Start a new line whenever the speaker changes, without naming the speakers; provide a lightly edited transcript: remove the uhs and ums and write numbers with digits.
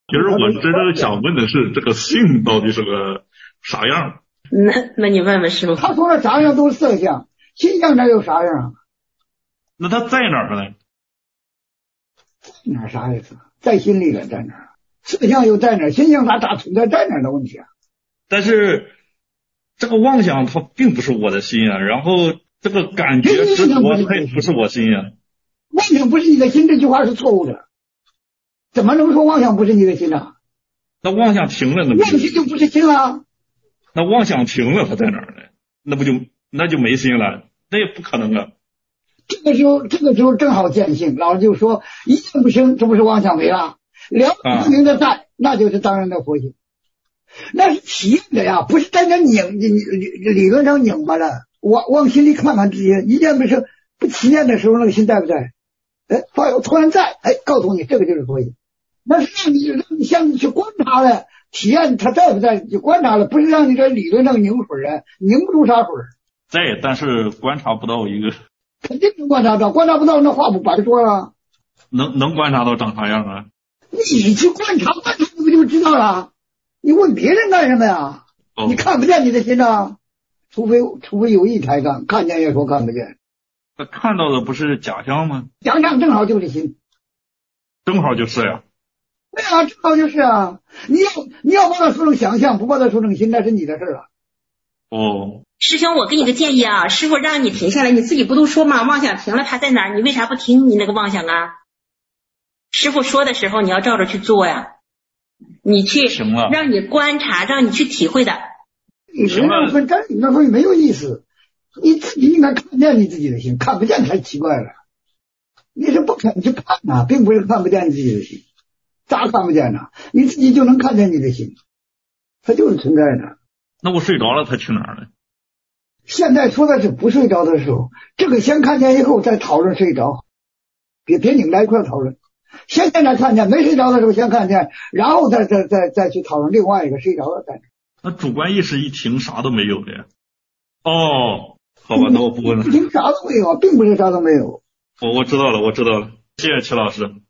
其实我真正想问的是，这个性到底是个啥样？
那你问问师傅。
他说的啥样都是色相，心相哪有啥样啊？
那他在哪儿呢？
哪啥意思？在心里了，在哪儿？色相又在哪儿？心相咋存在在哪儿的问题啊？
但是这个妄想它并不是我的心啊，然后这个感觉执着它也不是我心啊。
妄想不是你的心，这句话是错误的。怎么能说妄想不是你的心呢？
那妄想停了，
妄心就不是心了。
那妄想停了，它在哪儿呢？那就没心了，那也不可能啊。
这个时候正好见性，老师就说一念不生，这不是妄想没了？了不明的在，那就是当然的佛性。那是体验的呀，不是在那理论上拧巴了。往心里看看自己，一念不生，不体验的时候，那个心在不在？突然在，告诉你这个就是佛性。那是让你向你去观察了，体验它在不在，就观察了，不是让你在理论上拧水啊，拧不出啥水。
在，但是观察不到一个。
肯定能观察到，观察不到那话不白说了。
能观察到长啥样啊？
你去观察，你不就知道了？你问别人干什么呀？你看不见你的心啊，除非有意抬杠，看见也说看不见。
那看到的不是假象吗？
假象正好就是心，
正好就是呀。
对啊，正好就是啊。你要把它说成想象，不把它说成心，那是你的事了。
师兄，我给你个建议啊，师傅让你停下来，你自己不都说吗？妄想停了，它在哪儿？你为啥不听你那个妄想啊？师傅说的时候，你要照着去做呀。你去让你观察，让你去体会的。
你这样分真理那说没有意思，你自己应该看见你自己的心，看不见才奇怪了。你是不肯去看呐，并不是看不见你自己的心，咋看不见呢？你自己就能看见你的心，它就是存在的。
那我睡着了，它去哪儿了？
现在说的是不睡着的时候，这个先看见以后再讨论睡着，别拧在一块讨论。先看见没睡着的时候先看见，然后再去讨论另外一个睡着了再。
那主观意识一停，啥都没有了呀。好吧，那我不问了。
一停啥都没有，并不是啥都没有。
我知道了，谢谢齐老师。